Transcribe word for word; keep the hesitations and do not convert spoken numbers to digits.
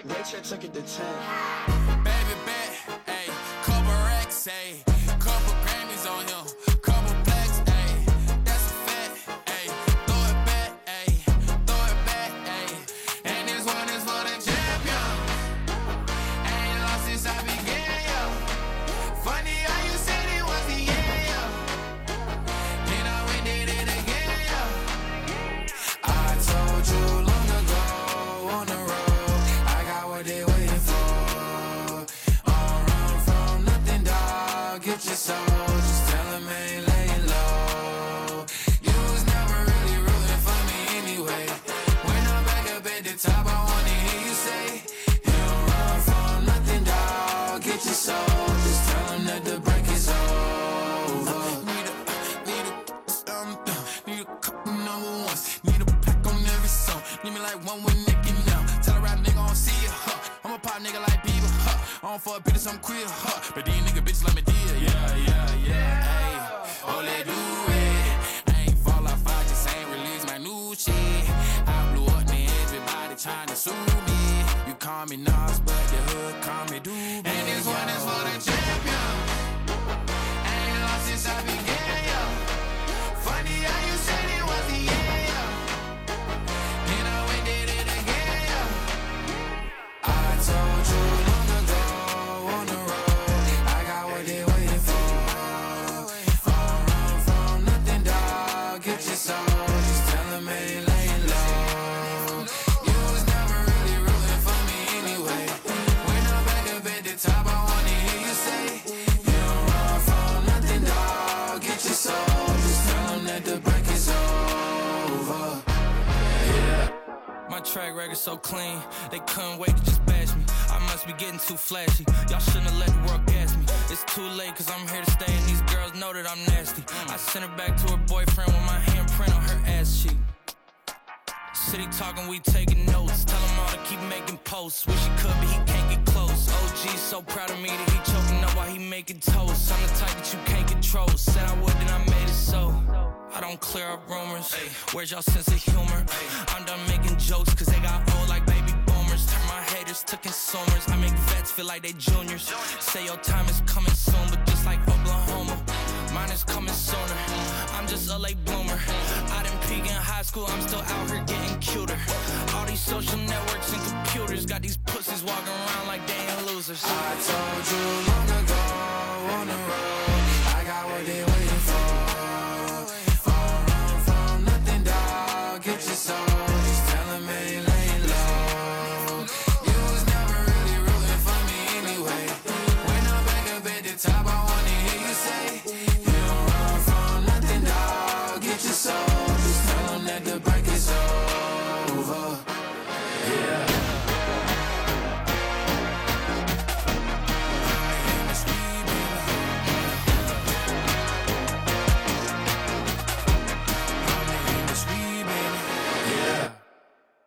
Rachel took it to ten. Baby bet, ayy, couple racks, ayy, couple Grammys on him, couple blacks, ayy, that's a fact, ayy, throw it back, ayy, throw it back, ayy, and this one is for the champion. Ain't lost since I began, yo. Funny how you said it was the end, yo. Then I went did it again, yo. I told you long ago on the road, I got what they waiting for. On run from nothing, dog. Get your soul, just tell them ain't laying low. You was never really rooting for me anyway. When I'm back up at the top, I wanna hear you say, you don't run from nothing, dog. Get your soul, just tell them that the break is over. Need a, need a, something, need a couple number ones, need a pack on every song. Need me like one with Nicky now. Tell a rap nigga I don't see it, huh? I'm a pop nigga like Bieber, huh? I don't fuck bitches, I'm queer, huh? But these nigga bitches let me deal, yeah, yeah, yeah, ayy. Oh, they do it. I ain't fall off, I just ain't release my new shit. I blew up, man, everybody tryna sue me. You call me Nas, but the hood call me Doobie. And this one is for the champion. Ain't lost since I began, yo. Funny how you said it was the end, yo. Then I went did it again, yo. I told you long ago on the road, I got what they waiting for. On run from nothing, dog. Get your soul, just tell them ain't laying low. You was never really rooting for me anyway. When I'm back up at the top, I wanna hear you say, you don't run from nothing, dog. Get your soul, just tell them that the break is over. Yeah. My track record so clean, they couldn't wait to just bash me. I must be getting too flashy. Y'all shouldn't have let the world gas me. It's too late, cause I'm here to stay, and these girls know that I'm nasty. I sent her back to her boyfriend with my handprint on her ass cheek. City talking, we taking notes. Tell him all to keep making posts. Wish he could, but he can't get close. O G so proud of me that he choking up while he making toast. I'm the type that you can't control. Said I would, then I made it so. I don't clear up rumors. Where's y'all sense of humor? I'm done making jokes, cause they got old like baby boomers. Turn my haters to consumers. I make vets feel like they juniors. Say your time is coming soon, but just like Oklahoma, mine is coming sooner. I'm just a late bloomer. I didn't peak in high school, I'm still out here getting cuter. All these social networks and computers got these pussies walking around like they ain't losers. I told you long ago on the road, I got what they